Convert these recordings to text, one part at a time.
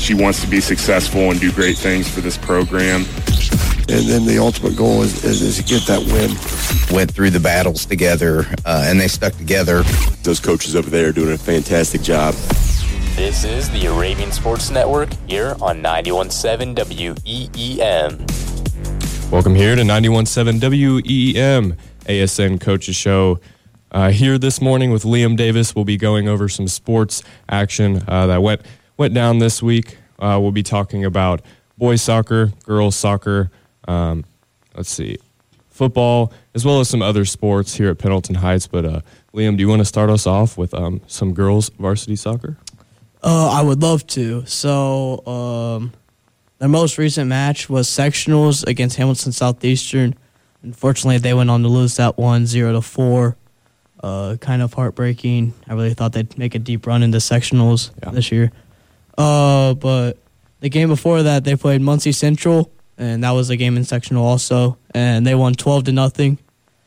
She wants to be successful and do great things for this program. And then the ultimate goal is to get that win. Went through the battles together, and they stuck together. Those coaches over there are doing a fantastic job. This is the Arabian Sports Network here on 91.7 WEEM. Welcome here to 91.7 WEEM, ASN Coaches Show. Here this morning with Liam Davis, we'll be going over some sports action that went down this week. We'll be talking about boys soccer, girls soccer, football, as well as some other sports here at Pendleton Heights. But Liam, do you want to start us off with some girls varsity soccer? I would love to. So their most recent match was sectionals against Hamilton Southeastern. Unfortunately, they went on to lose that one 0-4. Kind of heartbreaking. I really thought they'd make a deep run into sectionals this year. But the game before that, they played Muncie Central, and that was a game in sectional also, and they won 12-0.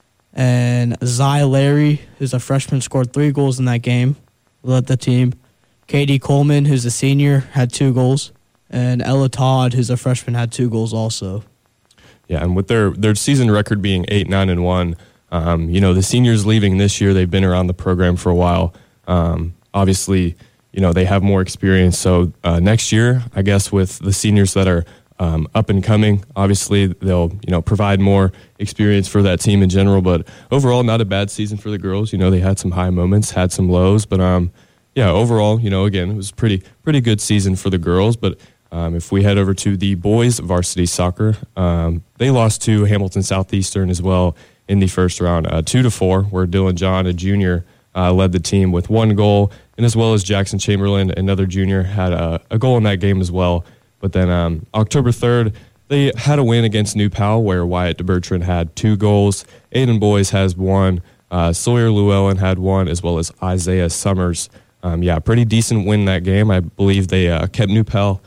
And Zy Larry, who's a freshman, scored 3 goals in that game, led the team. Katie Coleman, who's a senior, had 2 goals, and Ella Todd, who's a freshman, had 2 goals also. Yeah, and with their season record being 8-9-1, the seniors leaving this year, they've been around the program for a while. Obviously, they have more experience. So next year, I guess with the seniors that are up and coming, obviously they'll, provide more experience for that team in general. But overall, not a bad season for the girls. They had some high moments, had some lows. But, overall, again, it was pretty good season for the girls. But if we head over to the boys varsity soccer, they lost to Hamilton Southeastern as well in the first round, 2-4, where Dylan John, a junior, led the team with 1 goal, and as well as Jackson Chamberlain, another junior, had a goal in that game as well. But then October 3rd, they had a win against New Powell, where Wyatt DeBertrand had 2 goals. Aiden Boys has 1. Sawyer Llewellyn had 1, as well as Isaiah Summers. Pretty decent win that game. I believe they kept New Powell,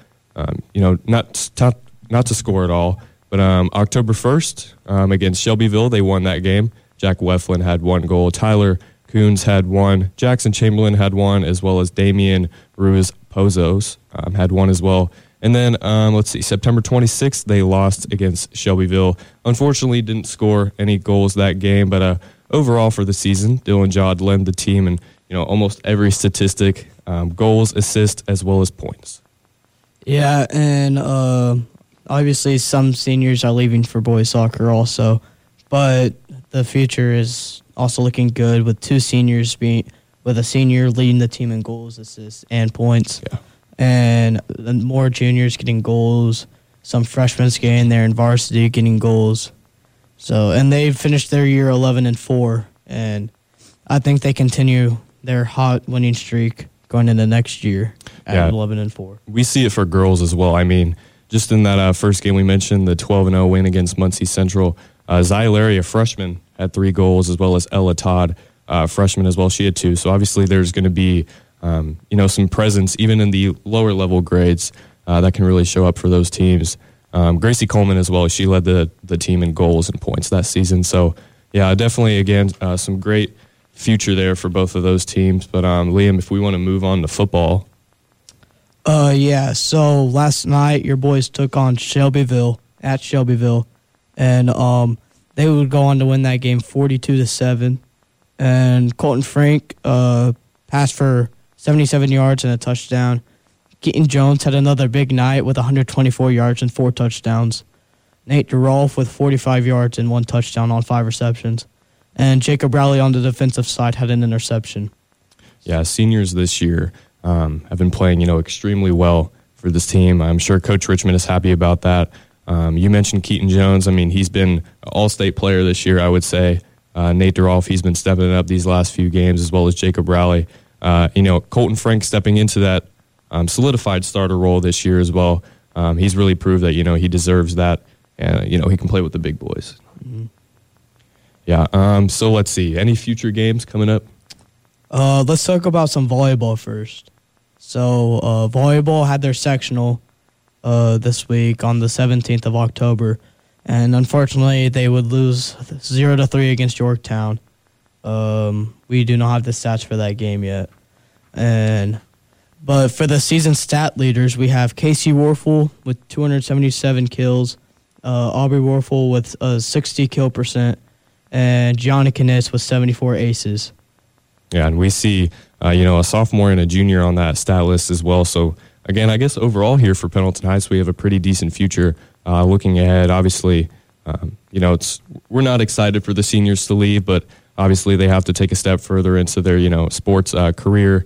not to score at all. But October 1st, against Shelbyville, they won that game. Jack Weflin had 1 goal. Tyler Coons had 1. Jackson Chamberlain had 1, as well as Damian Ruiz Pozos had 1 as well. And then, September 26th, they lost against Shelbyville. Unfortunately, didn't score any goals that game, but overall for the season, Dylan John led the team in almost every statistic, goals, assists, as well as points. Yeah, and obviously some seniors are leaving for boys soccer also, but the future is also looking good with 2 seniors with a senior leading the team in goals, assists, and points. Yeah. And more juniors getting goals, some freshmen getting there in varsity getting goals. So, and they finished their year 11-4, and I think they continue their hot winning streak going into next year at 11-4. We see it for girls as well. I mean, just in that first game we mentioned, the 12-0 win against Muncie Central, Zy Larry, a freshman, had 3 goals, as well as Ella Todd, freshman as well. She had 2. So obviously there's going to be, some presence even in the lower level grades that can really show up for those teams. Gracie Coleman as well. She led the team in goals and points that season. So yeah, definitely again some great future there for both of those teams. But Liam, if we want to move on to football. So last night your boys took on Shelbyville, and they would go on to win that game 42-7. And Colton Frank passed for 77 yards and a touchdown. Keaton Jones had another big night with 124 yards and 4 touchdowns. Nate DeRolf with 45 yards and 1 touchdown on 5 receptions. And Jacob Rowley on the defensive side had an interception. Yeah, seniors this year have been playing, extremely well for this team. I'm sure Coach Richmond is happy about that. You mentioned Keaton Jones. I mean, he's been an all-state player this year, I would say. Nate DeRolf, he's been stepping up these last few games, as well as Jacob Rowley. Colton Frank stepping into that solidified starter role this year as well. He's really proved that, he deserves that, and, he can play with the big boys. Mm-hmm. Yeah, so let's see. Any future games coming up? Let's talk about some volleyball first. So volleyball had their sectional this week on the 17th of October, and unfortunately they would lose 0-3 against Yorktown. We do not have the stats for that game yet. And But for the season stat leaders, we have Casey Warfel with 277 kills, Aubrey Warfel with a 60 kill percent, and Gianna Kniss with 74 aces. Yeah, and we see, a sophomore and a junior on that stat list as well. So, again, I guess overall here for Pendleton Heights, we have a pretty decent future looking ahead. Obviously, we're not excited for the seniors to leave, but obviously they have to take a step further into their, sports career.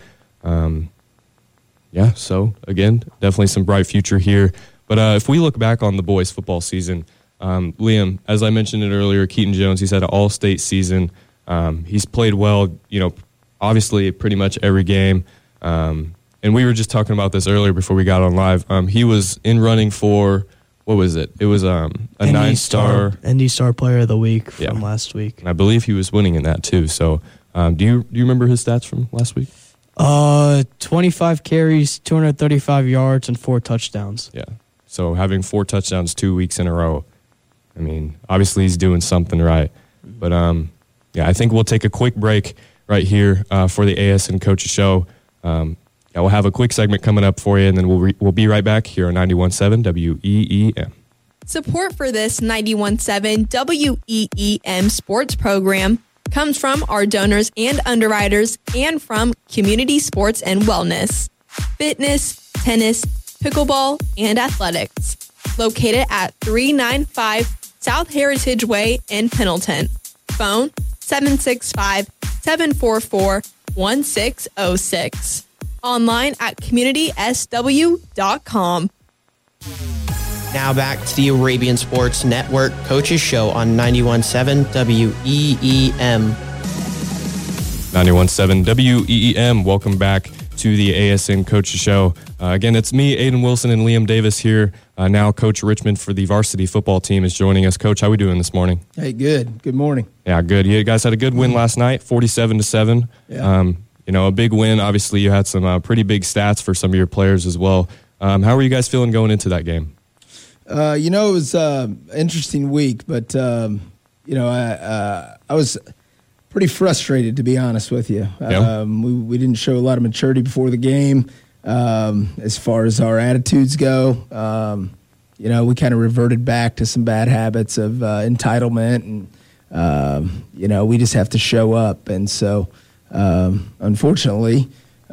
So, again, definitely some bright future here. But if we look back on the boys' football season, Liam, as I mentioned it earlier, Keaton Jones, he's had an all-state season. He's played well, obviously pretty much every game. And we were just talking about this earlier before we got on live. He was in running for, what was it? It was a 9-star. ND Star Player of the Week from last week. And I believe he was winning in that too. So do you remember his stats from last week? 25 carries, 235 yards, and 4 touchdowns. Yeah. So having 4 touchdowns 2 weeks in a row, I mean, obviously he's doing something right. But, I think we'll take a quick break right here for the ASN Coaches Show. We'll have a quick segment coming up for you, and then we'll be right back here on 91.7 WEEM. Support for this 91.7 WEEM sports program comes from our donors and underwriters and from Community Sports and Wellness, fitness, tennis, pickleball, and athletics. Located at 395 South Heritage Way in Pendleton. Phone 765-744-1606. Online at communitysw.com. Now back to the Arabian Sports Network Coaches Show on 91.7 WEEM. 91.7 WEEM. Welcome back to the ASN Coaches Show. Again, it's me, Aiden Wilson, and Liam Davis here. Now Coach Richmond for the varsity football team is joining us. Coach, how we doing this morning? Hey, good. Good morning. Yeah, good. You guys had a good win last night, 47-7. Yeah. A big win. Obviously, you had some pretty big stats for some of your players as well. How were you guys feeling going into that game? It was an interesting week, but, I was pretty frustrated, to be honest with you. Yeah. We didn't show a lot of maturity before the game as far as our attitudes go. We kind of reverted back to some bad habits of entitlement, and, we just have to show up. And so, unfortunately,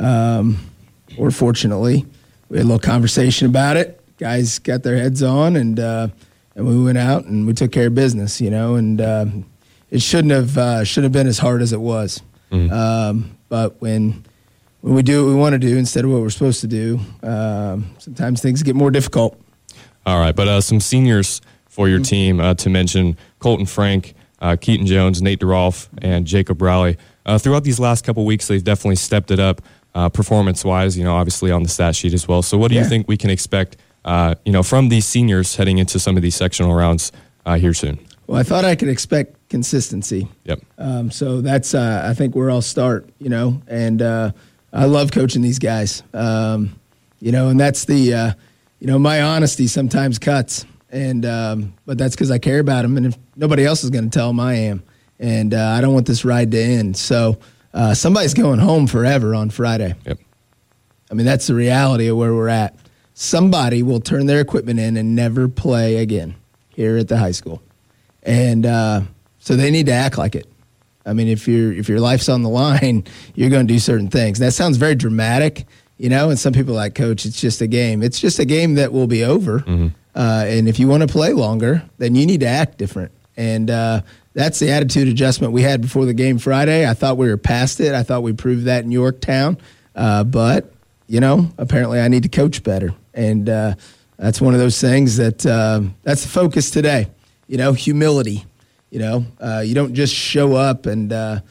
or fortunately, we had a little conversation about it. Guys got their heads on, and we went out and we took care of business, and it shouldn't have been as hard as it was. Mm-hmm. But when we do what we want to do instead of what we're supposed to do, sometimes things get more difficult. All right, but some seniors for your team to mention: Colton Frank, Keaton Jones, Nate DeRolf, and Jacob Rowley. Throughout these last couple weeks, they've definitely stepped it up performance-wise. Obviously on the stat sheet as well. So, what do you think we can expect? From these seniors heading into some of these sectional rounds here soon? Well, I thought I could expect consistency. Yep. So that's, I think, where I'll start, and I love coaching these guys, and that's the, my honesty sometimes cuts, and but that's because I care about them, and if nobody else is going to tell them, I am, and I don't want this ride to end. So somebody's going home forever on Friday. Yep. I mean, that's the reality of where we're at. Somebody will turn their equipment in and never play again here at the high school. And so they need to act like it. I mean, if your life's on the line, you're going to do certain things. That sounds very dramatic, and some people are like, Coach, it's just a game. It's just a game that will be over. Mm-hmm. And if you want to play longer, then you need to act different. And that's the attitude adjustment we had before the game Friday. I thought we were past it. I thought we proved that in Yorktown. But, apparently I need to coach better. And that's one of those things that that's the focus today. Humility. You don't just show up and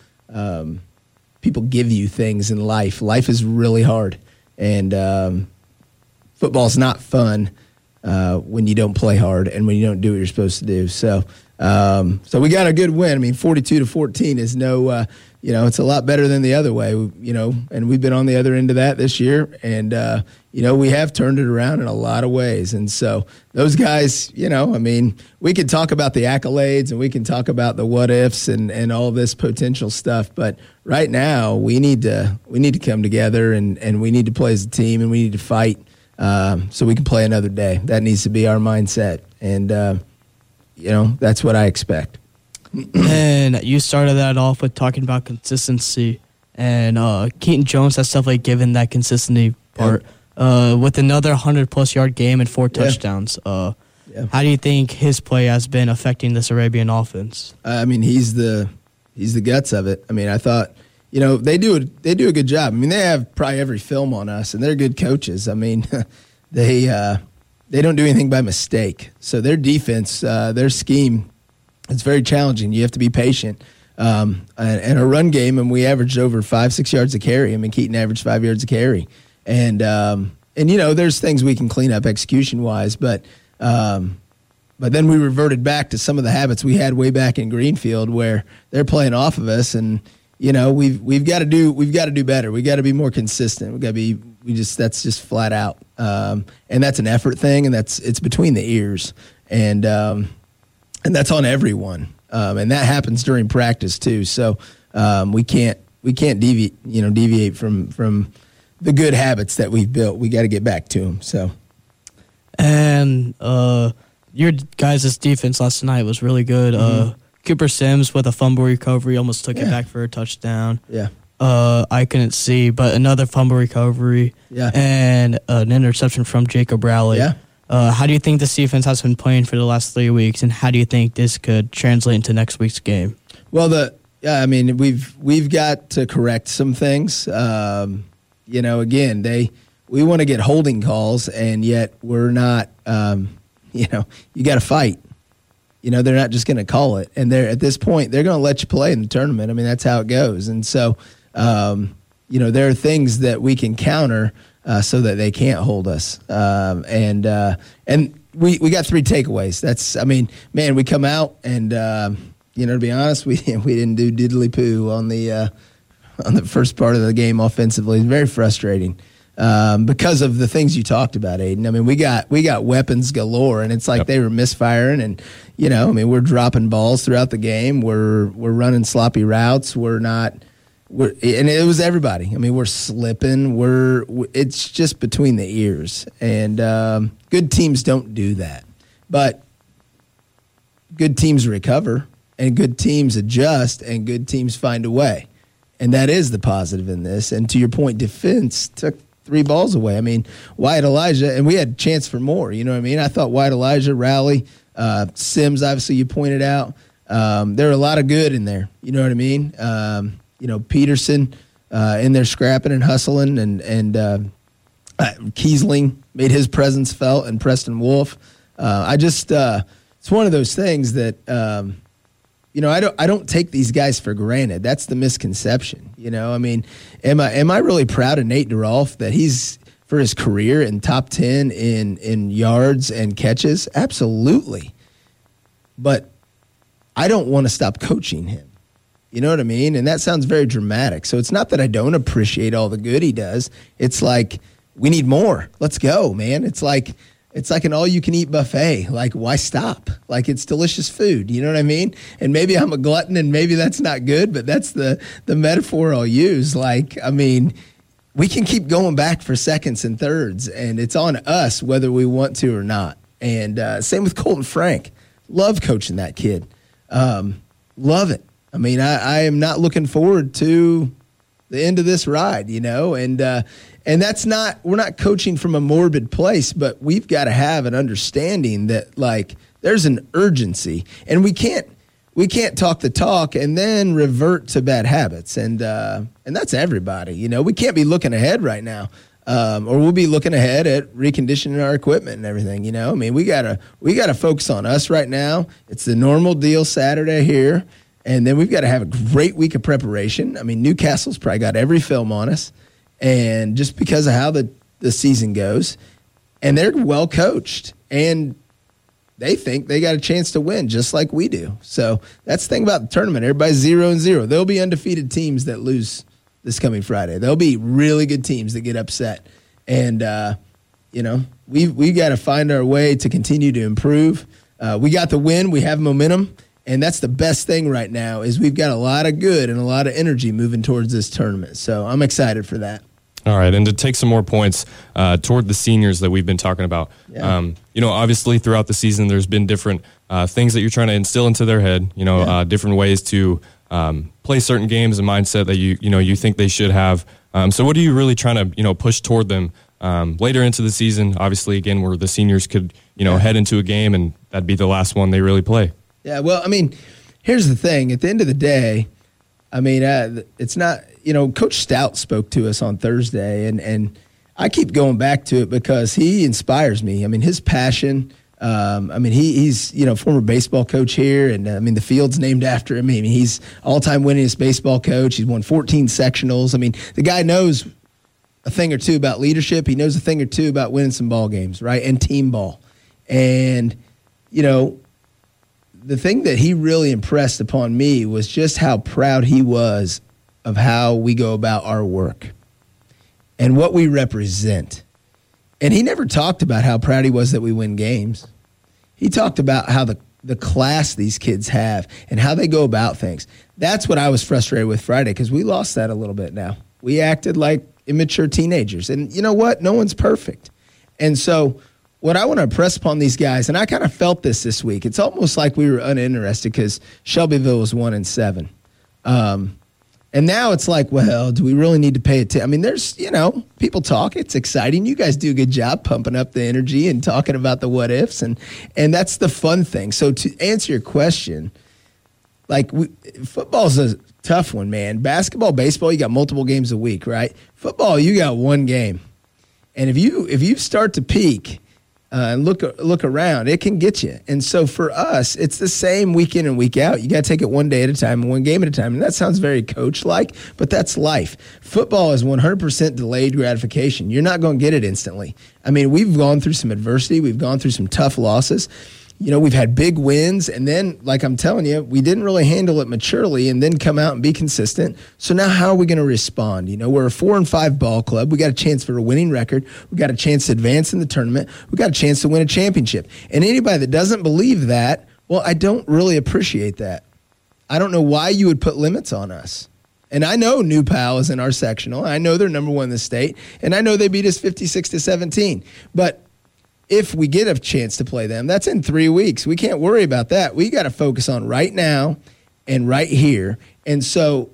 people give you things in life. Life is really hard. And football's not fun when you don't play hard and when you don't do what you're supposed to do. So we got a good win. I mean, 42-14 is no, it's a lot better than the other way, and we've been on the other end of that this year. And, we have turned it around in a lot of ways. And so those guys, we could talk about the accolades and we can talk about the what ifs and all this potential stuff. But right now we need to come together and we need to play as a team and we need to fight so we can play another day. That needs to be our mindset. And, that's what I expect. And you started that off with talking about consistency. And Keaton Jones has definitely given that consistency part. With another 100-plus yard game and 4 touchdowns. How do you think his play has been affecting this Arabian offense? He's the guts of it. I thought, they do a good job. They have probably every film on us, and they're good coaches. They don't do anything by mistake. So their defense, their scheme, it's very challenging. You have to be patient. And a run game, and we averaged over 5-6 yards a carry. Keaton averaged 5 yards a carry. And there's things we can clean up execution-wise, but then we reverted back to some of the habits we had way back in Greenfield where they're playing off of us, and we've got to do better. We got to be more consistent. That's just flat out. And that's an effort thing, and it's between the ears, and that's on everyone. And that happens during practice too. So we can't deviate from the good habits that we've built. We got to get back to them. So, and your guys' defense last night was really good. Cooper Sims with a fumble recovery almost took it back for a touchdown. Yeah. I couldn't see, but another fumble recovery. Yeah. And an interception from Jacob Rowley. Yeah. How do you think this defense has been playing for the last 3 weeks, and how do you think this could translate into next week's game? Well, we've got to correct some things. Again, we want to get holding calls, and yet we're not. You got to fight. They're not just going to call it, and they're at this point they're going to let you play in the tournament. That's how it goes, and so there are things that we can counter. So that they can't hold us. And we got 3 takeaways. That's, we come out and, to be honest, we didn't do diddly poo on the first part of the game offensively. It's very frustrating because of the things you talked about, Aiden. We got weapons galore, and it's like they were misfiring, and we're dropping balls throughout the game. We're running sloppy routes. And it was everybody. We're slipping. It's just between the ears. And good teams don't do that. But good teams recover, and good teams adjust, and good teams find a way. And that is the positive in this. And to your point, defense took 3 balls away. Wyatt Elijah, and we had a chance for more. I thought Wyatt Elijah, Rowley, Sims, obviously you pointed out. There are a lot of good in there. You know what I mean? Peterson in there scrapping and hustling, and Kiesling made his presence felt, and Preston Wolf. It's one of those things that I don't take these guys for granted. That's the misconception. Am I really proud of Nate DeRolf that he's for his career in top 10 in yards and catches? Absolutely, but I don't want to stop coaching him. You know what I mean? And that sounds very dramatic. So it's not that I don't appreciate all the good he does. It's like, we need more. Let's go, man. It's like an all-you-can-eat buffet. Like, why stop? Like, it's delicious food. You know what I mean? And maybe I'm a glutton, and maybe that's not good, but that's the metaphor I'll use. We can keep going back for seconds and thirds, and it's on us whether we want to or not. And same with Colton Frank. Love coaching that kid. Love it. I am not looking forward to the end of this ride, and that's not, we're not coaching from a morbid place, but we've got to have an understanding that there's an urgency, and we can't talk the talk and then revert to bad habits. And that's everybody, we can't be looking ahead right now. Or we'll be looking ahead at reconditioning our equipment and everything, we gotta focus on us right now. It's the normal deal Saturday here. And then we've got to have a great week of preparation. Newcastle's probably got every film on us, and just because of how the season goes, and they're well coached, and they think they got a chance to win just like we do. So that's the thing about the tournament. Everybody's 0-0. There'll be undefeated teams that lose this coming Friday. There'll be really good teams that get upset. And, we got to find our way to continue to improve. We got the win. We have momentum. And that's the best thing right now is we've got a lot of good and a lot of energy moving towards this tournament. So I'm excited for that. All right, and to take some more points toward the seniors that we've been talking about, obviously throughout the season there's been different things that you're trying to instill into their head, different ways to play certain games and mindset that you think they should have. So what are you really trying to, push toward them later into the season? Obviously, again, where the seniors could, head into a game and that'd be the last one they really play. Yeah, well, here's the thing. At the end of the day, it's not, Coach Stout spoke to us on Thursday, and I keep going back to it because he inspires me. His passion. He's former baseball coach here, and the field's named after him. He's all-time winningest baseball coach. He's won 14 sectionals. The guy knows a thing or two about leadership. He knows a thing or two about winning some ball games, right, and team ball. And the thing that he really impressed upon me was just how proud he was of how we go about our work and what we represent. And he never talked about how proud he was that we win games. He talked about how the class these kids have and how they go about things. That's what I was frustrated with Friday because we lost that a little bit now. We acted like immature teenagers. And you know what? No one's perfect. And so what I want to impress upon these guys, and I kind of felt this week, it's almost like we were uninterested because Shelbyville was 1-7. And now it's like, well, do we really need to pay attention? There's, people talk. It's exciting. You guys do a good job pumping up the energy and talking about the what ifs, and that's the fun thing. So to answer your question, football's a tough one, man. Basketball, baseball, you got multiple games a week, right? Football, you got one game. And if you start to peak and look around, it can get you. And so for us, it's the same week in and week out. You got to take it one day at a time and one game at a time. And that sounds very coach-like, but that's life. Football is 100% delayed gratification. You're not going to get it instantly. We've gone through some adversity. We've gone through some tough losses. We've had big wins, and then, like I'm telling you, we didn't really handle it maturely and then come out and be consistent. So now how are we going to respond? We're a 4-5 ball club. We got a chance for a winning record. We got a chance to advance in the tournament. We got a chance to win a championship. And anybody that doesn't believe that, well, I don't really appreciate that. I don't know why you would put limits on us. And I know New Pal is in our sectional. I know they're number one in the state, and I know they beat us 56-17. But if we get a chance to play them, that's in 3 weeks. We can't worry about that. We got to focus on right now and right here. And so,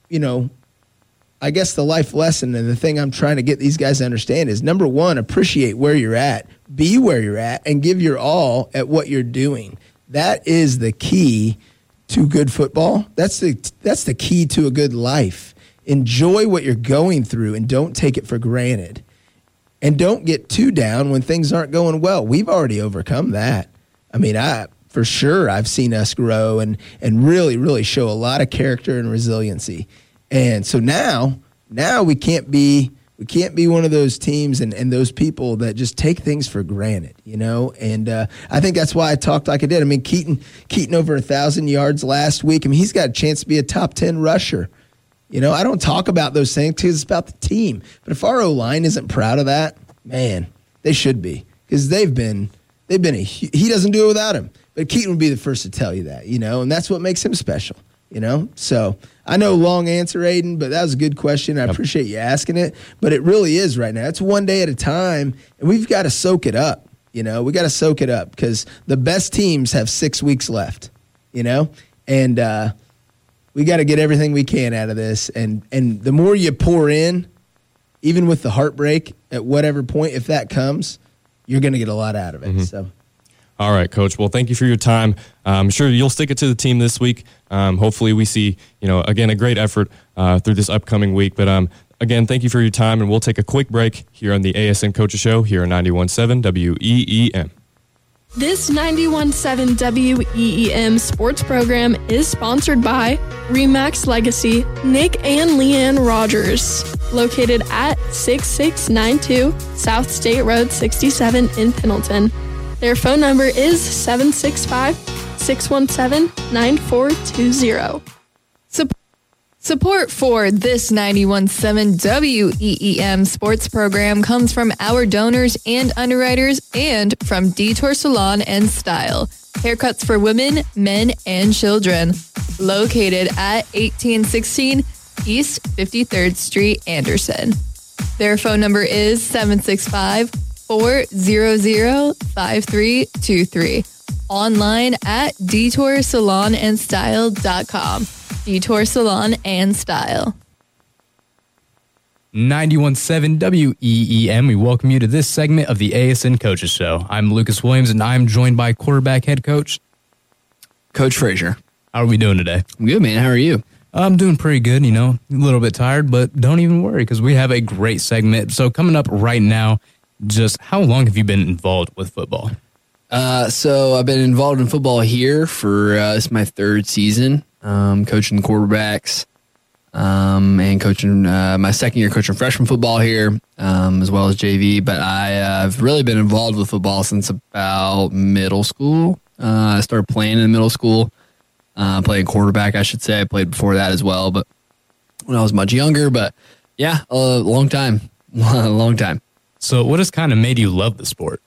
I guess the life lesson and the thing I'm trying to get these guys to understand is, number one, appreciate where you're at, be where you're at, and give your all at what you're doing. That is the key to good football. That's the key to a good life. Enjoy what you're going through and don't take it for granted. And don't get too down when things aren't going well. We've already overcome that. For sure, I've seen us grow and really, really show a lot of character and resiliency. And so now we can't be one of those teams and those people that just take things for granted, And I think that's why I talked like I did. Keaton over 1,000 yards last week. He's got a chance to be a top 10 rusher. I don't talk about those things because it's about the team. But if our O-line isn't proud of that, man, they should be, because he doesn't do it without him. But Keaton would be the first to tell you that, and that's what makes him special, So I know long answer, Aiden, but that was a good question. I appreciate you asking it. But it really is right now. It's one day at a time, and we've got to soak it up. We got to soak it up because the best teams have 6 weeks left, and we got to get everything we can out of this. And the more you pour in, even with the heartbreak at whatever point, if that comes, you're going to get a lot out of it. Mm-hmm. So, all right, Coach. Well, thank you for your time. I'm sure you'll stick it to the team this week. Hopefully we see, again, a great effort through this upcoming week. But again, thank you for your time, and we'll take a quick break here on the ASN Coaches Show here on 91.7 WEEM. This 91.7 WEEM sports program is sponsored by RE/MAX Legacy, Nick and Leanne Rogers, located at 6692 South State Road 67 in Pendleton. Their phone number is 765-617-9420. Support for this 91.7 WEEM sports program comes from our donors and underwriters and from Detour Salon and Style. Haircuts for women, men, and children. Located at 1816 East 53rd Street, Anderson. Their phone number is 765-400-5323. Online at detoursalonandstyle.com. Detour Salon and Style. 91.7 WEEM. We welcome you to this segment of the ASN Coaches Show. I'm Lucas Williams, and I'm joined by quarterback head coach Coach Frazier. How are we doing today? I'm good, man. How are you? I'm doing pretty good, a little bit tired, but don't even worry because we have a great segment. So coming up right now, just how long have you been involved with football? So I've been involved in football here for this is my third season. Coaching quarterbacks, and coaching my second year coaching freshman football here, as well as JV. But I've really been involved with football since about middle school. I started playing in middle school, playing quarterback, I should say. I played before that as well, but when I was much younger. But yeah, a long time, long time. So what has kind of made you love the sport?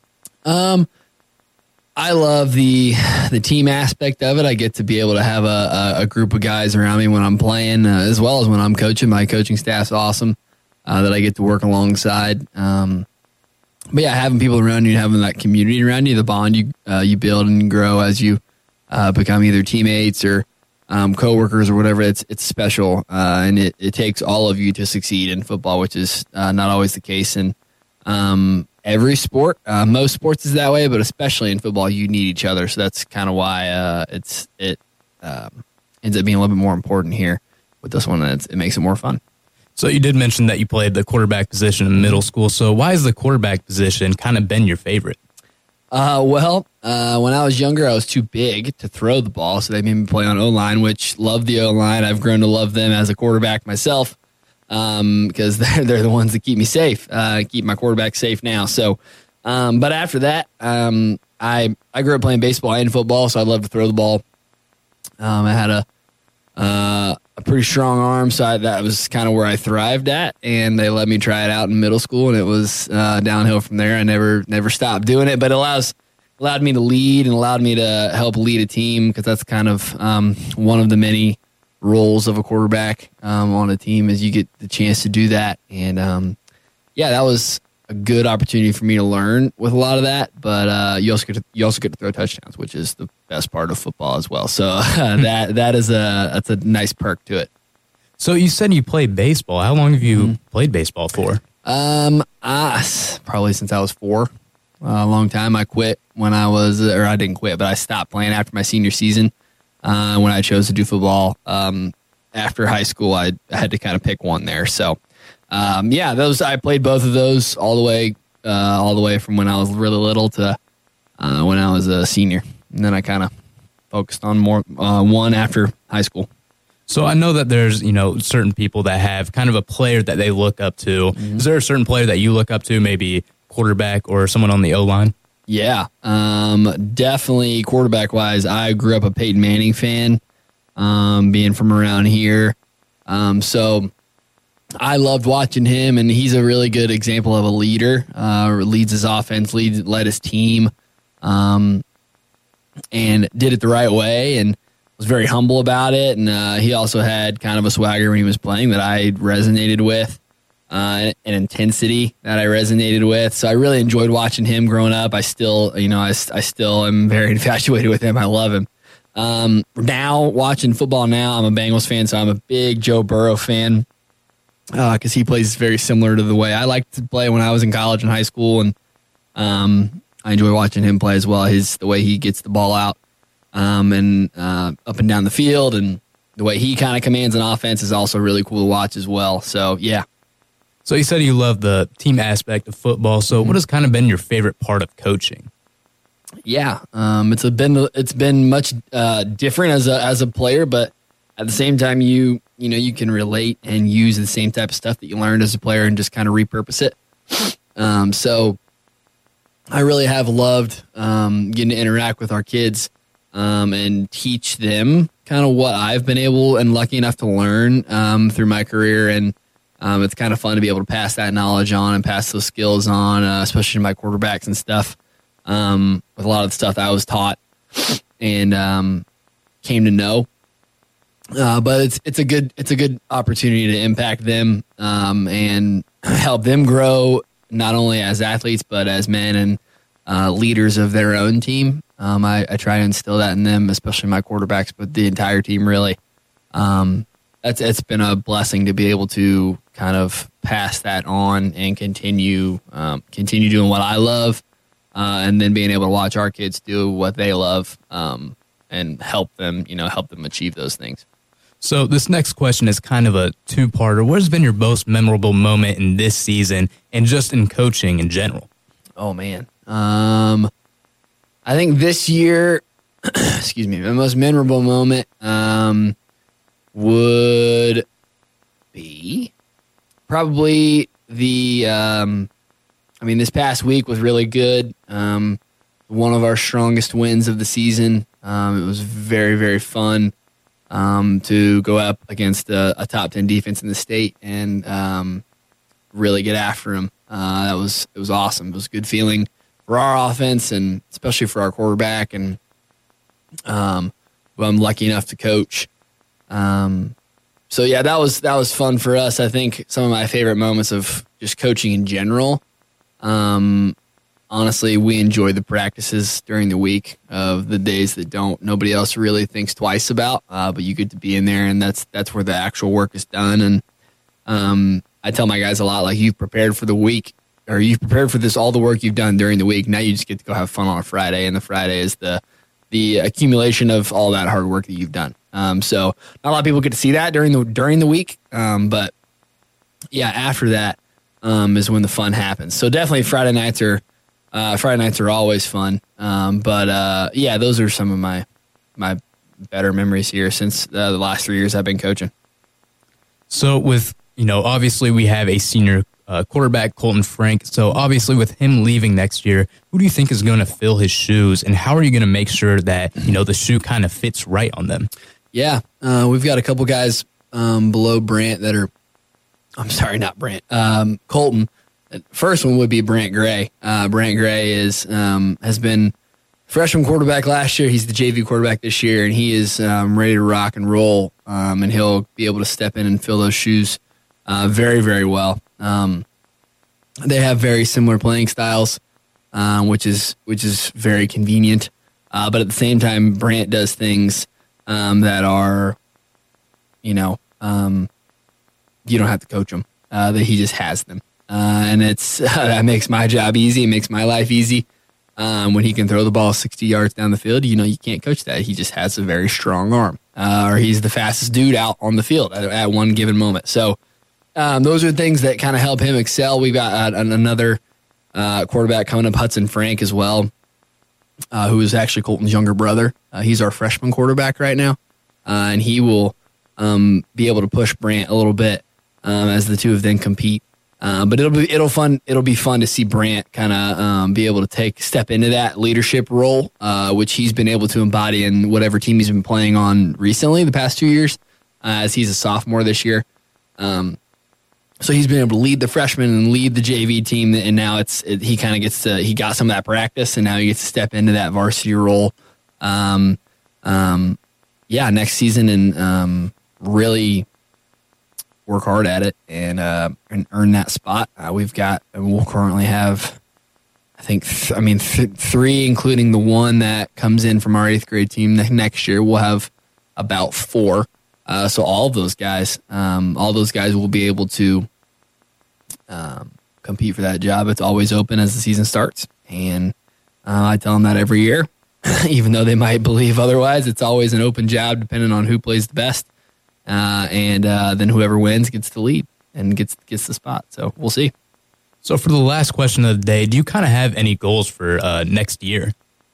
I love the team aspect of it. I get to be able to have a group of guys around me when I'm playing, as well as when I'm coaching. My coaching staff's awesome that I get to work alongside. But yeah, having people around you, having that community around you, the bond you build and grow as you become either teammates or coworkers or whatever, it's special. And it takes all of you to succeed in football, which is not always the case. And every sport, most sports is that way, but especially in football, you need each other. So that's kind of why it ends up being a little bit more important here with this one. It makes it more fun. So you did mention that you played the quarterback position in middle school. So why has the quarterback position kind of been your favorite? When I was younger, I was too big to throw the ball, so they made me play on O-line, which love the O-line. I've grown to love them as a quarterback myself. Because they're the ones that keep me safe, keep my quarterback safe now. So, but after that, I grew up playing baseball and football, so I love to throw the ball. I had a pretty strong arm, so that was kind of where I thrived at, and they let me try it out in middle school, and it was downhill from there. I never stopped doing it, but it allowed me to lead and allowed me to help lead a team, because that's kind of one of the many roles of a quarterback on a team, is you get the chance to do that. And that was a good opportunity for me to learn with a lot of that. But you also get to throw touchdowns, which is the best part of football as well. So that's a nice perk to it. So you said you played baseball. How long have you played baseball for? Probably since I was 4. A long time. I quit I didn't quit, but I stopped playing after my senior season. When I chose to do football after high school, I had to kind of pick one there. So, I played both of those all the way from when I was really little to when I was a senior, and then I kind of focused on more one after high school. So I know that there's certain people that have kind of a player that they look up to. Mm-hmm. Is there a certain player that you look up to, maybe quarterback or someone on the O-line? Yeah, definitely quarterback-wise, I grew up a Peyton Manning fan, being from around here. So I loved watching him, and he's a really good example of a leader, leads his offense, led his team, and did it the right way, and was very humble about it. And he also had kind of a swagger when he was playing that I resonated with. An intensity that I resonated with. So I really enjoyed watching him growing up. I still am very infatuated with him. I love him. Now watching football now, I'm a Bengals fan, so I'm a big Joe Burrow fan, because he plays very similar to the way I liked to play when I was in college and high school. And I enjoy watching him play as well. The way he gets the ball out and up and down the field, and the way he kind of commands an offense is also really cool to watch as well. So, yeah. So you said you love the team aspect of football. So what has kind of been your favorite part of coaching? Yeah, it's been much different as a player, but at the same time, you can relate and use the same type of stuff that you learned as a player and just kind of repurpose it. So I really have loved getting to interact with our kids and teach them kind of what I've been able and lucky enough to learn through my career. And it's kind of fun to be able to pass that knowledge on and pass those skills on, especially to my quarterbacks and stuff, with a lot of the stuff that I was taught and came to know. But it's a good opportunity to impact them and help them grow, not only as athletes but as men and leaders of their own team. I try to instill that in them, especially my quarterbacks, but the entire team really. It's been a blessing to be able to kind of pass that on and continue doing what I love, and then being able to watch our kids do what they love, and help them achieve those things. So this next question is kind of a two-parter. What has been your most memorable moment in this season and just in coaching in general? Oh, man. I think this year, excuse me, my most memorable moment would be probably this past week was really good. One of our strongest wins of the season. It was very, very fun to go up against a top 10 defense in the state and really get after them. It was awesome. It was a good feeling for our offense and especially for our quarterback, and who I'm lucky enough to coach. So yeah, that was fun for us. I think some of my favorite moments of just coaching in general. Honestly, we enjoy the practices during the week of the days that nobody else really thinks twice about, but you get to be in there, and that's where the actual work is done. And I tell my guys a lot, like, you've prepared for the week, or you've prepared for all the work you've done during the week. Now you just get to go have fun on a Friday, and the Friday is the accumulation of all that hard work that you've done. So not a lot of people get to see that during the week, but yeah, after that is when the fun happens. So definitely Friday nights are always fun. But yeah, those are some of my better memories here since the last 3 years I've been coaching. So with, obviously we have a senior quarterback, Colton Frank. So obviously with him leaving next year, who do you think is going to fill his shoes, and how are you going to make sure that, the shoe kind of fits right on them? Yeah, we've got a couple guys below Brant that are, I'm sorry, not Brant, Colton. First one would be Brant Gray. Brant Gray has been freshman quarterback last year. He's the JV quarterback this year, and he is ready to rock and roll, and he'll be able to step in and fill those shoes very, very well. They have very similar playing styles, which is very convenient. But at the same time, Brant does things that are, you don't have to coach them. That he just has them. And that makes my job easy. It makes my life easy. When he can throw the ball 60 yards down the field, you can't coach that. He just has a very strong arm, or he's the fastest dude out on the field at one given moment. So those are things that kind of help him excel. We've got another quarterback coming up, Hudson Frank, as well, who is actually Colton's younger brother. He's our freshman quarterback right now, and he will be able to push Brant a little bit as the two of them compete. But it'll be fun to see Brant kind of be able to step into that leadership role, which he's been able to embody in whatever team he's been playing on recently, the past 2 years, as he's a sophomore this year. So he's been able to lead the freshmen and lead the JV team, and now he kind of gets to, he got some of that practice, and now he gets to step into that varsity role. Next season, and really work hard at it and earn that spot. We'll currently have, I think, three, including the one that comes in from our 8th grade team next year. We'll have about 4. So all those guys will be able to compete for that job. It's always open as the season starts. And I tell them that every year, even though they might believe otherwise. It's always an open job depending on who plays the best. And then whoever wins gets the lead and gets the spot. So we'll see. So for the last question of the day, do you kind of have any goals for next year?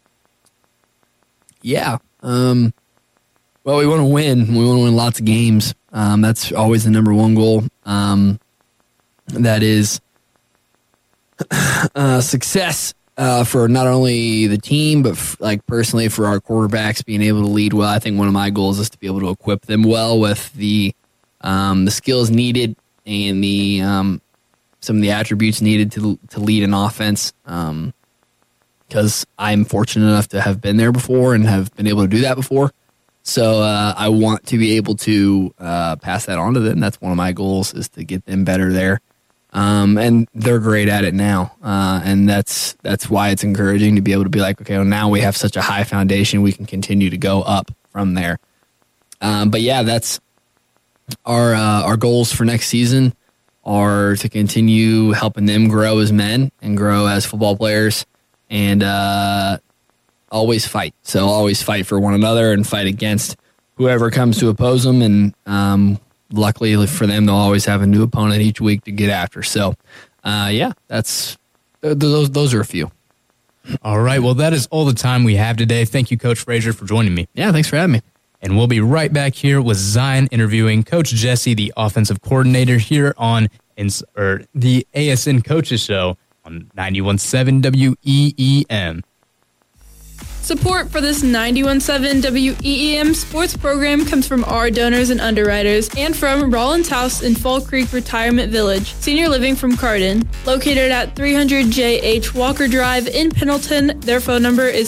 Yeah. Well, we want to win. We want to win lots of games. That's always the number one goal. That is success for not only the team, but like personally for our quarterbacks being able to lead well. I think one of my goals is to be able to equip them well with the skills needed and the some of the attributes needed to lead an offense. Because I'm fortunate enough to have been there before and have been able to do that before. So I want to be able to pass that on to them. That's one of my goals, is to get them better there. And they're great at it now. And that's why it's encouraging to be able to be like, okay, well, now we have such a high foundation, we can continue to go up from there. But yeah, that's our goals for next season are to continue helping them grow as men and grow as football players. And always fight. So always fight for one another and fight against whoever comes to oppose them. And luckily for them, they'll always have a new opponent each week to get after. So, yeah, those are a few. All right. Well, that is all the time we have today. Thank you, Coach Frazier, for joining me. Yeah, thanks for having me. And we'll be right back here with Zion interviewing Coach Jesse, the offensive coordinator, here on the ASN Coaches Show on 91.7 WEEM. Support for this 91.7 WEEM sports program comes from our donors and underwriters and from Rollins House in Fall Creek Retirement Village, senior living from Cardin. Located at 300 J.H. Walker Drive in Pendleton, their phone number is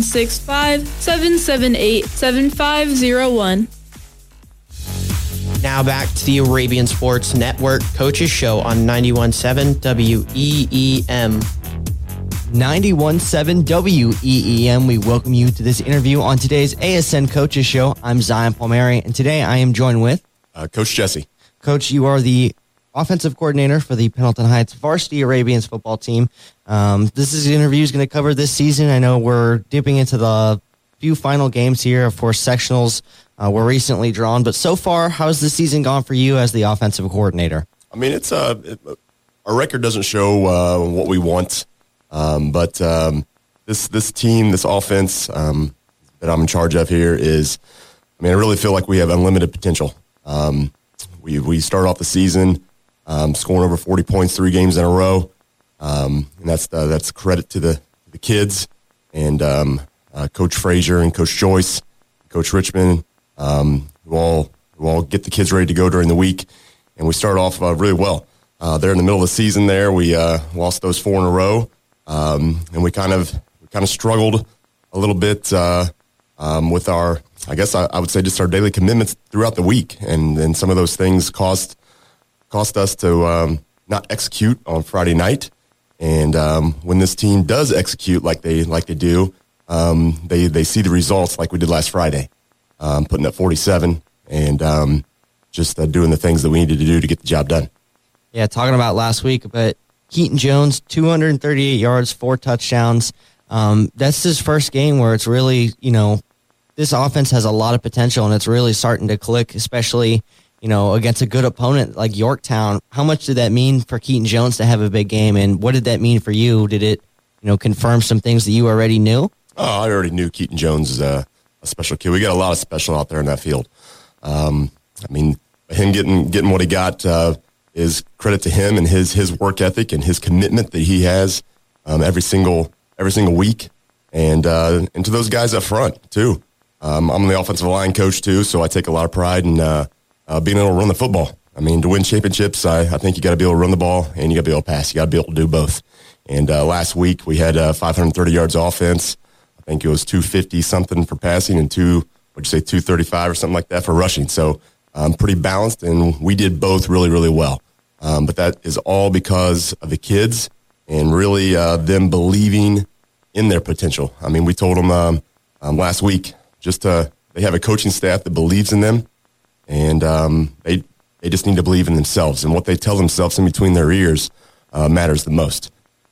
765-778-7501. Now back to the Arabian Sports Network Coaches Show on 91.7 WEEM. 91.7 WEEM. We welcome you to this interview on today's ASN Coaches Show. I'm Zion Palmieri, and today I am joined with Coach Jesse. Coach, you are the offensive coordinator for the Pendleton Heights varsity Arabians football team. This interview is going to cover this season. I know we're dipping into the few final games here. Of course, sectionals were recently drawn, but so far, how's the season gone for you as the offensive coordinator? I mean, it's our record doesn't show what we want. But this team, this offense that I'm in charge of here is, I mean, I really feel like we have unlimited potential. We started off the season scoring over 40 points 3 games in a row, and that's credit to the kids and Coach Frazier and Coach Joyce, Coach Richmond, who all get the kids ready to go during the week, and we started off really well. There in the middle of the season, there we lost those 4 in a row. And we kind of struggled a little bit with our, I guess I would say, just our daily commitments throughout the week, and some of those things cost us to not execute on Friday night. And when this team does execute like they do, they see the results like we did last Friday, putting up 47 and just doing the things that we needed to do to get the job done. Yeah, talking about last week, but Keaton Jones, 238 yards, 4 touchdowns. That's his first game where it's really, this offense has a lot of potential, and it's really starting to click, especially, against a good opponent like Yorktown. How much did that mean for Keaton Jones to have a big game, and what did that mean for you? Did it, confirm some things that you already knew? Oh, I already knew Keaton Jones is a special kid. We got a lot of special out there in that field. I mean, him getting what he got is credit to him and his work ethic and his commitment that he has every single week, and to those guys up front too. I'm the offensive line coach too, so I take a lot of pride in being able to run the football. I mean, to win championships, I think you got to be able to run the ball and you got to be able to pass. You got to be able to do both. And last week we had 530 yards offense. I think it was 250 something for passing and 235 or something like that for rushing. So pretty balanced, and we did both really, really well. But that is all because of the kids and really them believing in their potential. I mean, we told them last week they have a coaching staff that believes in them, and they just need to believe in themselves. And what they tell themselves in between their ears matters the most.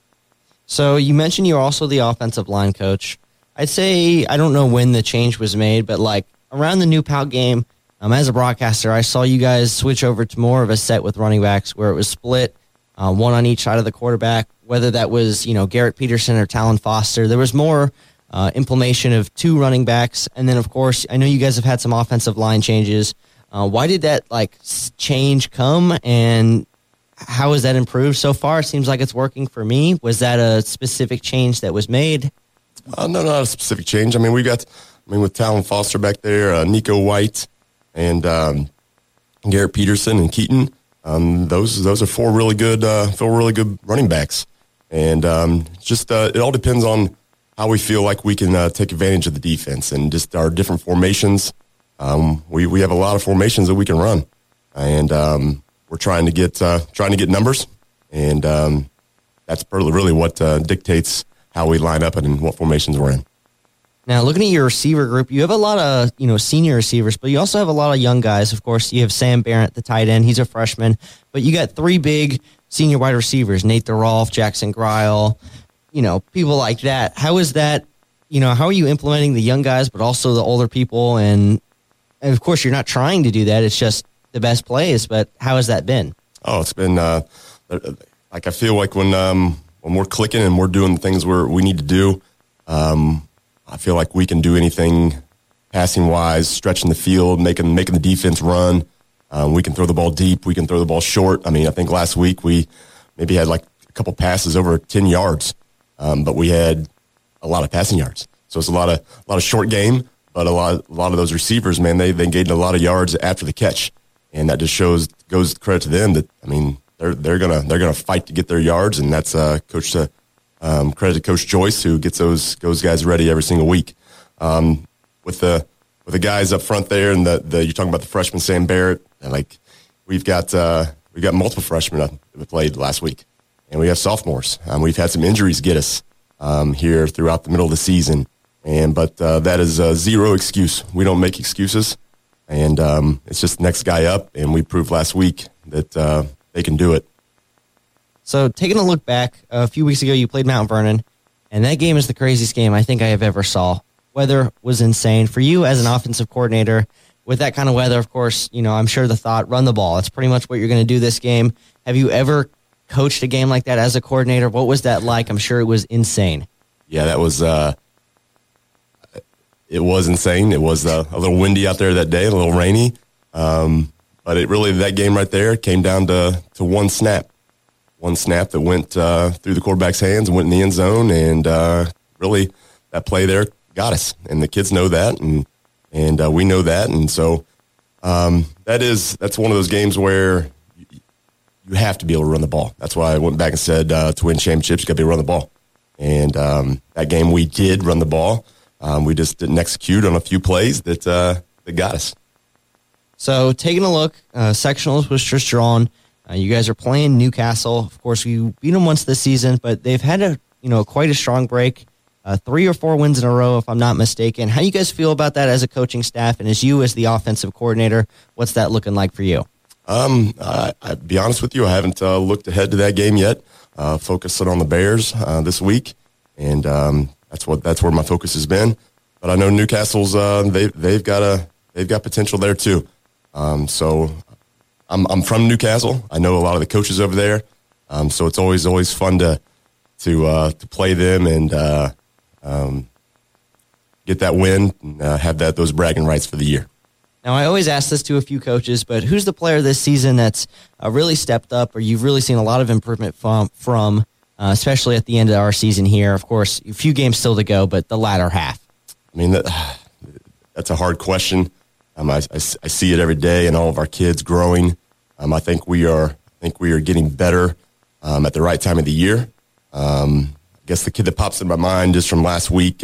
So you mentioned you're also the offensive line coach. I'd say, I don't know when the change was made, but like around the New Pal game, as a broadcaster, I saw you guys switch over to more of a set with running backs where it was split, one on each side of the quarterback, whether that was, Garrett Peterson or Talon Foster. There was more implementation of 2 running backs. And then, of course, I know you guys have had some offensive line changes. Why did that change come, and how has that improved so far? It seems like it's working for me. Was that a specific change that was made? No, not a specific change. With Talon Foster back there, Nico White, and Garrett Peterson and Keaton. Those are four really good running backs, and it all depends on how we feel like we can take advantage of the defense and just our different formations. We have a lot of formations that we can run, and we're trying to get numbers, and that's really what dictates how we line up and what formations we're in. Now, looking at your receiver group, you have a lot of, senior receivers, but you also have a lot of young guys. Of course, you have Sam Barrett, the tight end. He's a freshman. But you got three big senior wide receivers, Nate DeRolf, Jackson Greil, people like that. How is that, how are you implementing the young guys, but also the older people? And of course, you're not trying to do that. It's just the best plays, but how has that been? Oh, it's been, I feel like when we're clicking and we're doing the things we need to do, I feel like we can do anything passing wise, stretching the field, making the defense run. We can throw the ball deep. We can throw the ball short. I think last week we maybe had like a couple passes over 10 yards, but we had a lot of passing yards. So it's a lot of short game, but a lot of those receivers, man, they gained a lot of yards after the catch, and that just goes credit to them that they're gonna fight to get their yards, and that's credit to Coach Joyce, who gets those guys ready every single week. With the guys up front there, and you're talking about the freshman Sam Barrett, and we've got multiple freshmen that played last week, and we have sophomores. We've had some injuries get us here throughout the middle of the season, but that is zero excuse. We don't make excuses, and it's just the next guy up, and we proved last week that they can do it. So taking a look back, a few weeks ago you played Mount Vernon, and that game is the craziest game I think I have ever saw. Weather was insane. For you as an offensive coordinator, with that kind of weather, of course, I'm sure the thought, run the ball. That's pretty much what you're going to do this game. Have you ever coached a game like that as a coordinator? What was that like? I'm sure it was insane. Yeah, that was it was insane. It was a little windy out there that day, a little rainy, but that game right there came down to one snap. One snap that went through the quarterback's hands and went in the end zone, and really that play there got us. And the kids know that, and we know that, and so that's one of those games where you have to be able to run the ball. That's why I went back and said to win championships, you got to be able to run the ball. And that game we did run the ball. We just didn't execute on a few plays that got us. So taking a look, sectionals was just drawn. You guys are playing Newcastle. Of course, you beat them once this season, but they've had quite a strong break. 3 or 4 wins in a row, if I'm not mistaken. How do you guys feel about that as a coaching staff, and as you as the offensive coordinator, what's that looking like for you? I'll be honest with you, I haven't looked ahead to that game yet. Focusing on the Bears this week, and that's where my focus has been. But I know Newcastle's they've got potential there too. So I'm from Newcastle. I know a lot of the coaches over there. So it's always fun to play them and get that win and have those bragging rights for the year. Now, I always ask this to a few coaches, but who's the player this season that's really stepped up, or you've really seen a lot of improvement from especially at the end of our season here? Of course, a few games still to go, but the latter half. That's a hard question. I see it every day, and all of our kids growing. I think we are getting better at the right time of the year. I guess the kid that pops in my mind just from last week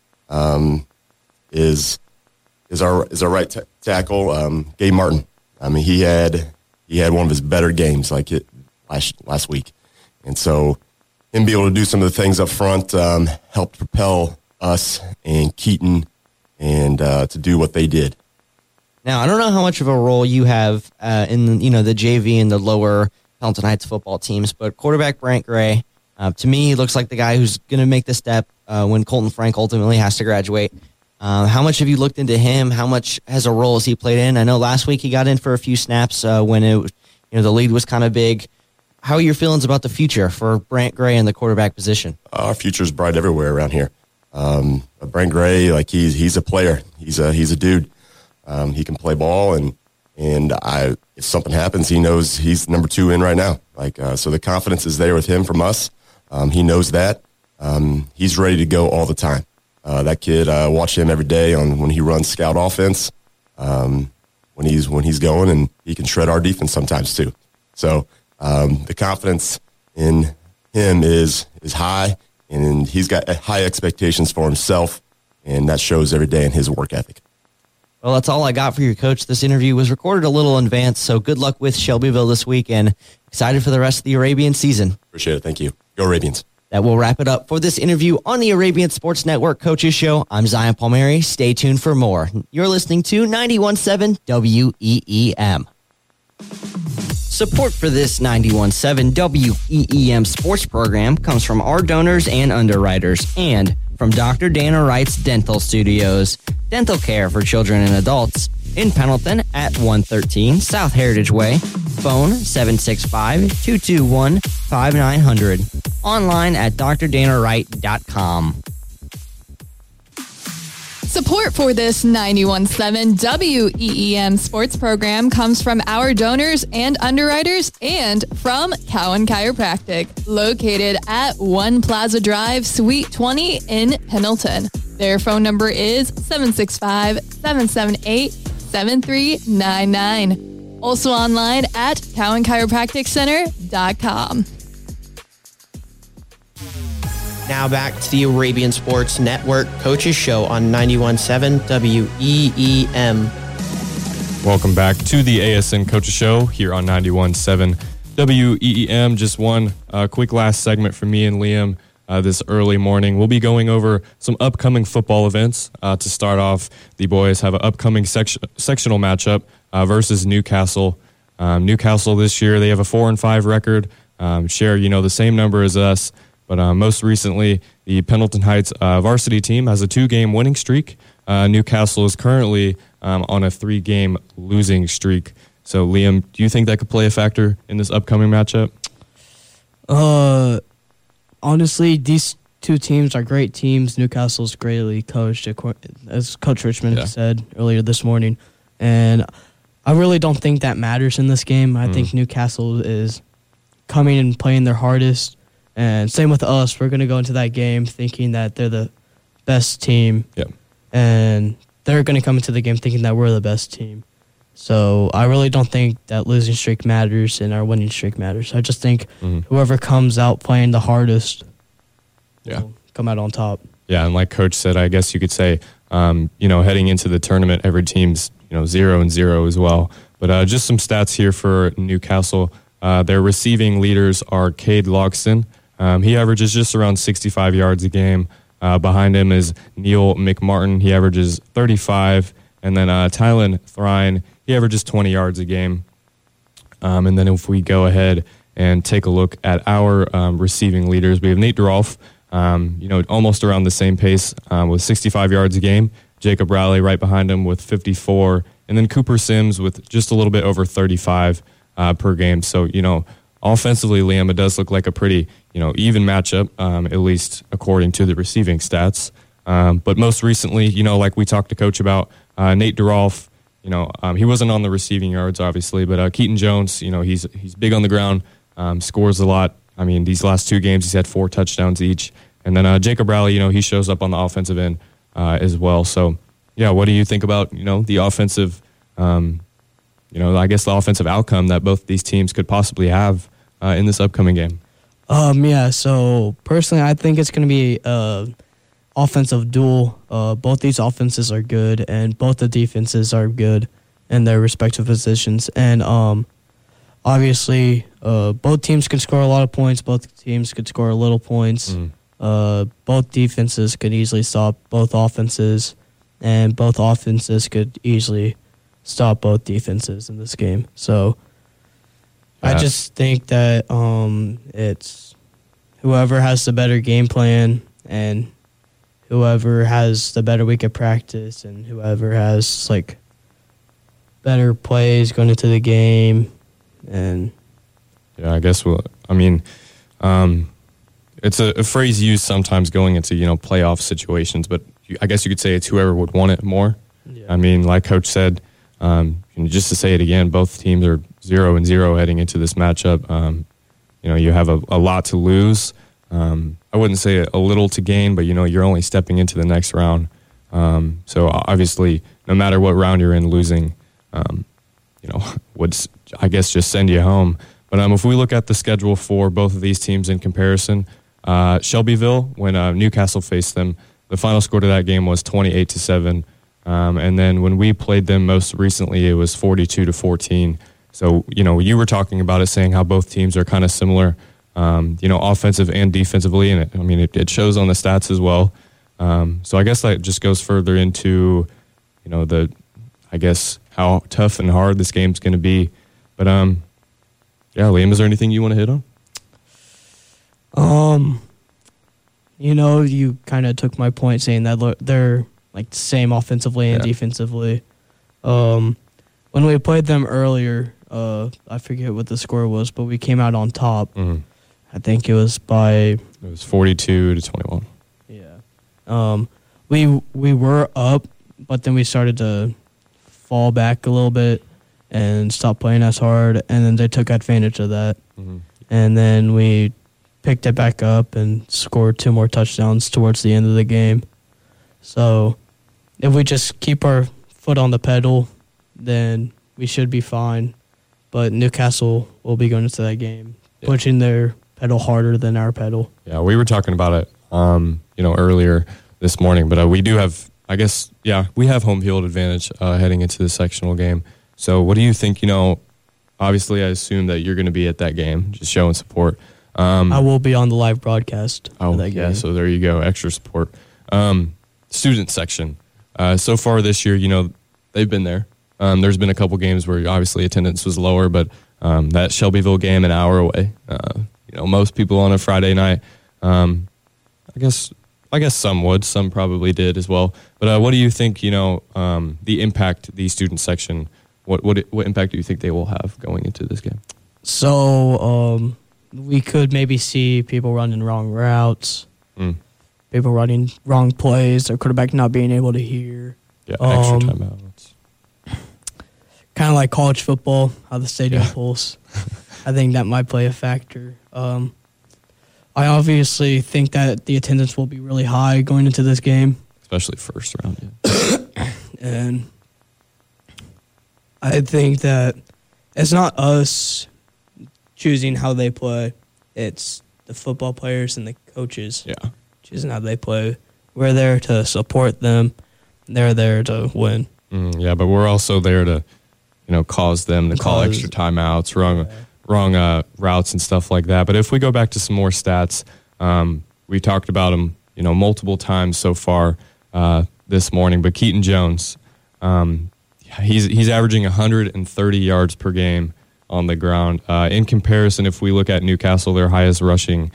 is our right tackle, Gabe Martin. He had one of his better games like it last week, and so him being able to do some of the things up front helped propel us and Keaton and to do what they did. Now, I don't know how much of a role you have in the JV and the lower Pelton Heights football teams, but quarterback Brant Gray, to me, he looks like the guy who's going to make the step when Colton Frank ultimately has to graduate. How much have you looked into him? How much has a role has he played in? I know last week he got in for a few snaps when the lead was kind of big. How are your feelings about the future for Brant Gray in the quarterback position? Our future is bright everywhere around here. Brant Gray, he's a player. He's a dude. He can play ball, and if something happens, he knows he's number 2 in right now. So the confidence is there with him from us. He knows that. He's ready to go all the time. That kid, watch him every day when he runs scout offense. When he's going, and he can shred our defense sometimes too. So the confidence in him is high, and he's got high expectations for himself, and that shows every day in his work ethic. Well, that's all I got for you, Coach. This interview was recorded a little in advance, so good luck with Shelbyville this week, and excited for the rest of the Arabian season. Appreciate it. Thank you. Go Arabians. That will wrap it up for this interview on the Arabian Sports Network Coaches Show. I'm Zion Palmieri. Stay tuned for more. You're listening to 91.7 WEEM. Support for this 91.7 WEEM sports program comes from our donors and underwriters, and from Dr. Dana Wright's Dental Studios. Dental care for children and adults in Pendleton at 113 South Heritage Way. Phone 765-221-5900. Online at drdanawright.com. Support for this 91.7 WEEM sports program comes from our donors and underwriters and from Cowan Chiropractic, located at One Plaza Drive, Suite 20 in Pendleton. Their phone number is 765-778-7399. Also online at cowanchiropracticcenter.com. Now back to the Arabian Sports Network Coaches Show on 91.7 WEEM. Welcome back to the ASN Coaches Show here on 91.7 WEEM. Just one quick last segment from me and Liam this early morning. We'll be going over some upcoming football events. To start off, the boys have an upcoming sectional matchup versus Newcastle. Newcastle this year, they have a 4-5 record. Share, the same number as us. But most recently, the Pendleton Heights varsity team has a 2-game winning streak. Newcastle is currently on a 3-game losing streak. So, Liam, do you think that could play a factor in this upcoming matchup? Honestly, these two teams are great teams. Newcastle's greatly coached, as Coach Richmond said earlier this morning. And I really don't think that matters in this game. I think Newcastle is coming and playing their hardest. And same with us. We're going to go into that game thinking that they're the best team. Yep. And they're going to come into the game thinking that we're the best team. So I really don't think that losing streak matters and our winning streak matters. I just think whoever comes out playing the hardest will come out on top. Yeah, and like Coach said, I guess you could say, heading into the tournament, every team's 0-0 as well. But just some stats here for Newcastle. Their receiving leaders are Cade Logston. He averages just around 65 yards a game. Behind him is Neil McMartin. He averages 35. And then Tylen Thrine, he averages 20 yards a game. And then if we go ahead and take a look at our receiving leaders, we have Nate Durolf, almost around the same pace with 65 yards a game. Jacob Rowley right behind him with 54. And then Cooper Sims with just a little bit over 35 per game. So, offensively, Liam, it does look like a pretty, even matchup, at least according to the receiving stats. But most recently, like we talked to Coach about, Nate Durolf, he wasn't on the receiving yards, obviously, but Keaton Jones, he's big on the ground, scores a lot. I mean, these last 2 games, he's had 4 touchdowns each. And then Jacob Rowley, he shows up on the offensive end as well. So, yeah, what do you think about, the offensive, I guess the offensive outcome that both these teams could possibly have in this upcoming game? So personally, I think it's going to be offensive duel. Both these offenses are good, and both the defenses are good in their respective positions. And obviously, both teams can score a lot of points. Both teams could score little points. Both defenses could easily stop both offenses, and both offenses could easily stop both defenses in this game. So I just think that it's whoever has the better game plan and whoever has the better week of practice and whoever has better plays going into the game. And yeah, I guess it's a phrase used sometimes going into playoff situations, but I guess you could say it's whoever would want it more. Yeah. I mean, like Coach said, Just to say it again, both teams are 0-0 heading into this matchup. You have a lot to lose. I wouldn't say a little to gain, but you're only stepping into the next round. So obviously, no matter what round you're in, losing, would I guess just send you home. But if we look at the schedule for both of these teams in comparison, Shelbyville, when Newcastle faced them, the final score to that game was 28-7. And then when we played them most recently, it was 42-14. So, you were talking about it, saying how both teams are kind of similar, offensive and defensively. And it shows on the stats as well. So I guess that just goes further into, how tough and hard this game's going to be. But, Liam, is there anything you want to hit on? You kind of took my point saying that they're like the same offensively and defensively. When we played them earlier, I forget what the score was, but we came out on top. Mm-hmm. I think it was 42-21. Yeah. We were up, but then we started to fall back a little bit and stop playing as hard, and then they took advantage of that. Mm-hmm. And then we picked it back up and scored 2 more touchdowns towards the end of the game. So if we just keep our foot on the pedal, then we should be fine. But Newcastle will be going into that game, pushing their pedal harder than our pedal. Yeah, we were talking about it, earlier this morning. But we do have, we have home field advantage heading into the sectional game. So what do you think, obviously I assume that you're going to be at that game, just showing support. I will be on the live broadcast for that game. Yeah, so there you go, extra support. Student section. So far this year, they've been there. There's been a couple games where obviously attendance was lower, but that Shelbyville game an hour away. Most people on a Friday night, I guess some would, some probably did as well. But what do you think, the impact the student section, what impact do you think they will have going into this game? So we could maybe see people running wrong routes, people running wrong plays, their quarterback not being able to hear. Yeah, extra timeouts. Kind of like college football, how the stadium pulls. I think that might play a factor. I obviously think that the attendance will be really high going into this game. Especially first round, And I think that it's not us choosing how they play. It's the football players and the coaches choosing how they play. We're there to support them. They're there to win. But we're also there to, cause them to call extra timeouts, wrong routes and stuff like that. But if we go back to some more stats, we talked about them, multiple times so far this morning. But Keaton Jones, he's averaging 130 yards per game on the ground. In comparison, if we look at Newcastle, their highest rushing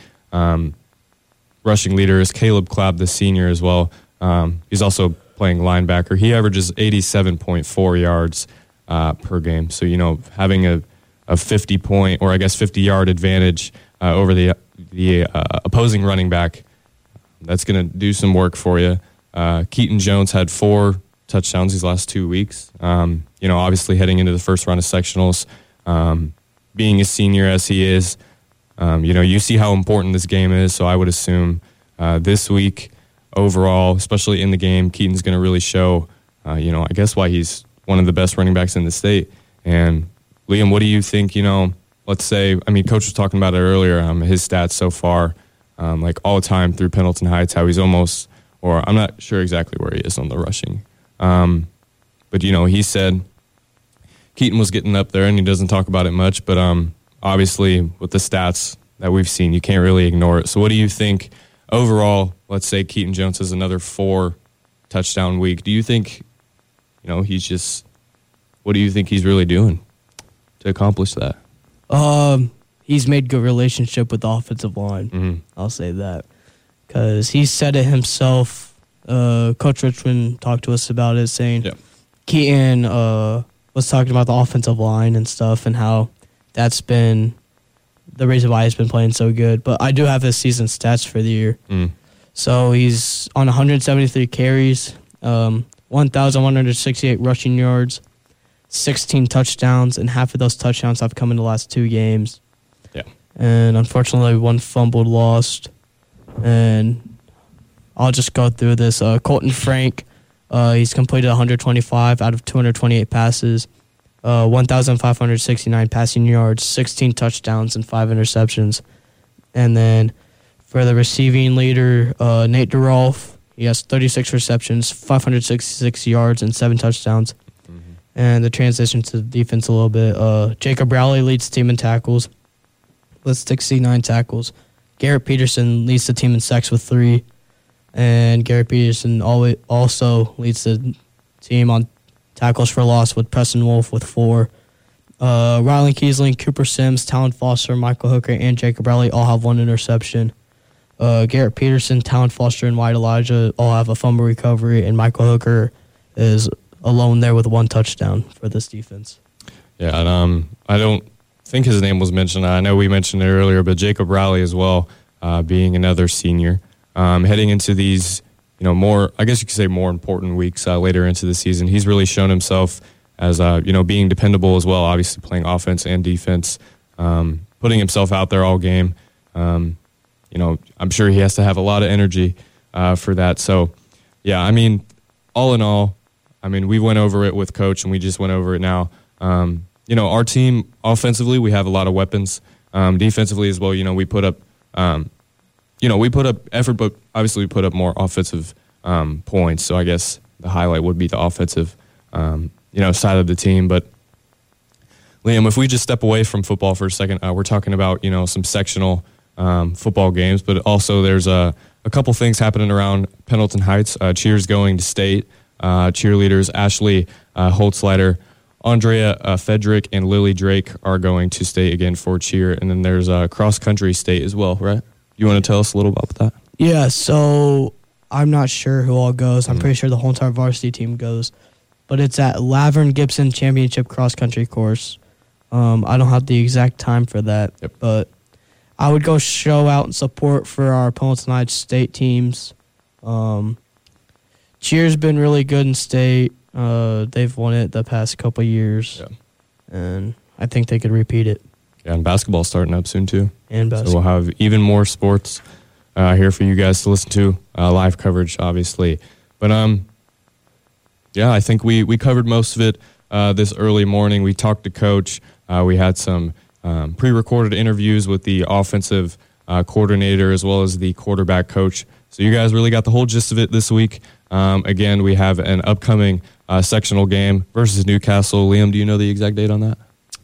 leader is Caleb Clabb, the senior as well. He's also playing linebacker. He averages 87.4 yards per game. So, having a 50-point or 50-yard advantage over the opposing running back, that's going to do some work for you. Keaton Jones had 4 touchdowns these last 2 weeks. Obviously heading into the first round of sectionals, being a senior as he is, you see how important this game is. So I would assume this week overall, especially in the game, Keaton's going to really show, why he's one of the best running backs in the state. And Liam, what do you think, let's say, Coach was talking about it earlier, his stats so far, all the time through Pendleton Heights, how he's almost, or I'm not sure exactly where he is on the rushing. But, he said Keaton was getting up there, and he doesn't talk about it much, but obviously with the stats that we've seen, you can't really ignore it. So what do you think overall, let's say Keaton Jones has another 4 touchdown week. Do you think, what do you think he's really doing to accomplish that? He's made good relationship with the offensive line. Mm-hmm. I'll say that. Because he said it himself. Coach Richmond talked to us about it, saying Keaton was talking about the offensive line and stuff and how that's been the reason why he's been playing so good. But I do have his season stats for the year. So he's on 173 carries, 1,168 rushing yards, 16 touchdowns, and half of those touchdowns have come in the last 2 games. Yeah. And unfortunately, 1 fumbled lost. And I'll just go through this. Colton Frank, he's completed 125 out of 228 passes, 1,569 passing yards, 16 touchdowns, and 5 interceptions. And then for the receiving leader, Nate DeRolf, he has 36 receptions, 566 yards, and 7 touchdowns. And the transition to the defense a little bit. Jacob Rowley leads the team in tackles with 69 tackles. Garrett Peterson leads the team in sacks with 3. And Garrett Peterson also leads the team on tackles for loss with Preston Wolf with 4. Rylan Kiesling, Cooper Sims, Talon Foster, Michael Hooker, and Jacob Rowley all have 1 interception. Garrett Peterson, Talon Foster, and White Elijah all have a fumble recovery, and Michael Hooker is alone there with 1 touchdown for this defense. Yeah, and I don't think his name was mentioned. I know we mentioned it earlier, but Jacob Rowley as well, being another senior, heading into these, more, I guess you could say, more important weeks later into the season. He's really shown himself as being dependable as well. Obviously, playing offense and defense, putting himself out there all game. I'm sure he has to have a lot of energy for that. So, yeah, I mean, all in all, we went over it with Coach, and we just went over it now. Our team, offensively, we have a lot of weapons. Defensively as well, we put up, we put up effort, but obviously we put up more offensive points. So I guess the highlight would be the offensive, side of the team. But Liam, if we just step away from football for a second, we're talking about, some sectional football games, but also there's a couple things happening around Pendleton Heights. Cheers going to state. Cheerleaders Ashley Holtzleiter, Andrea Fedrick, and Lily Drake are going to state again for cheer. And then there's cross-country state as well, right? You want to tell us a little about that? Yeah, so I'm not sure who all goes. I'm pretty sure the whole entire varsity team goes. But it's at Laverne Gibson Championship cross-country course. I don't have the exact time for that, but I would go show out and support for our Pendleton Heights state teams. Cheer's been really good in state. They've won it the past couple years, and I think they could repeat it. Yeah, and basketball's starting up soon too. And basketball. So we'll have even more sports here for you guys to listen to, live coverage, obviously. But I think we covered most of it this early morning. We talked to Coach. We had some pre-recorded interviews with the offensive coordinator as well as the quarterback coach. So you guys really got the whole gist of it this week. Again, we have an upcoming sectional game versus Newcastle. Liam, do you know the exact date on that?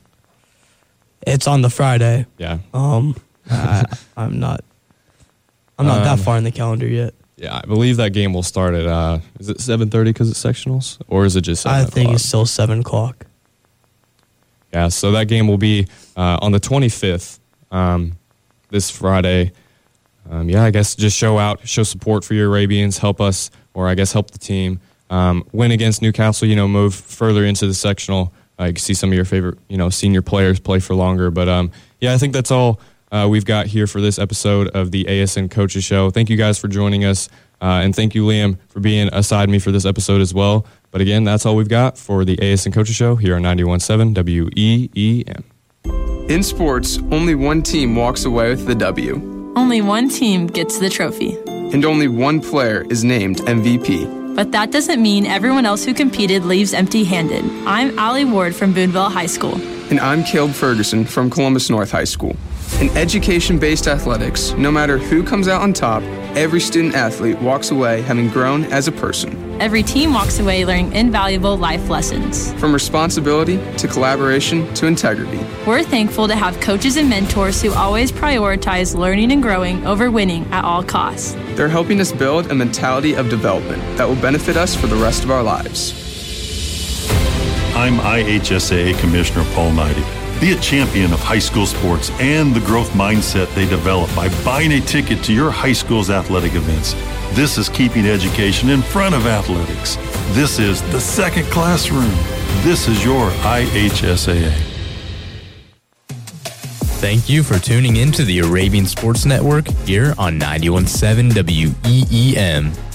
It's on the Friday. Yeah. I'm not that far in the calendar yet. Yeah, I believe that game will start at, is it 7:30 because it's sectionals? Or is it just 7 I think o'clock? it's still 7 o'clock. Yeah, so that game will be on the 25th, this Friday. I guess just show support for your Arabians, help us, or I guess help the team win against Newcastle, move further into the sectional. You can see some of your favorite, senior players play for longer. But, I think that's all we've got here for this episode of the ASN Coaches Show. Thank you guys for joining us, and thank you, Liam, for being aside me for this episode as well. But again, that's all we've got for the ASN Coaches Show here on 91.7 WEEM. In sports, only one team walks away with the W. Only one team gets the trophy. And only one player is named MVP. But that doesn't mean everyone else who competed leaves empty-handed. I'm Allie Ward from Boonville High School. And I'm Caleb Ferguson from Columbus North High School. In education-based athletics, no matter who comes out on top, every student-athlete walks away having grown as a person. Every team walks away learning invaluable life lessons. From responsibility to collaboration to integrity. We're thankful to have coaches and mentors who always prioritize learning and growing over winning at all costs. They're helping us build a mentality of development that will benefit us for the rest of our lives. I'm IHSAA Commissioner Paul Knighty. Be a champion of high school sports and the growth mindset they develop by buying a ticket to your high school's athletic events. This is keeping education in front of athletics. This is the second classroom. This is your IHSAA. Thank you for tuning in to the Arabian Sports Network here on 91.7 WEEM.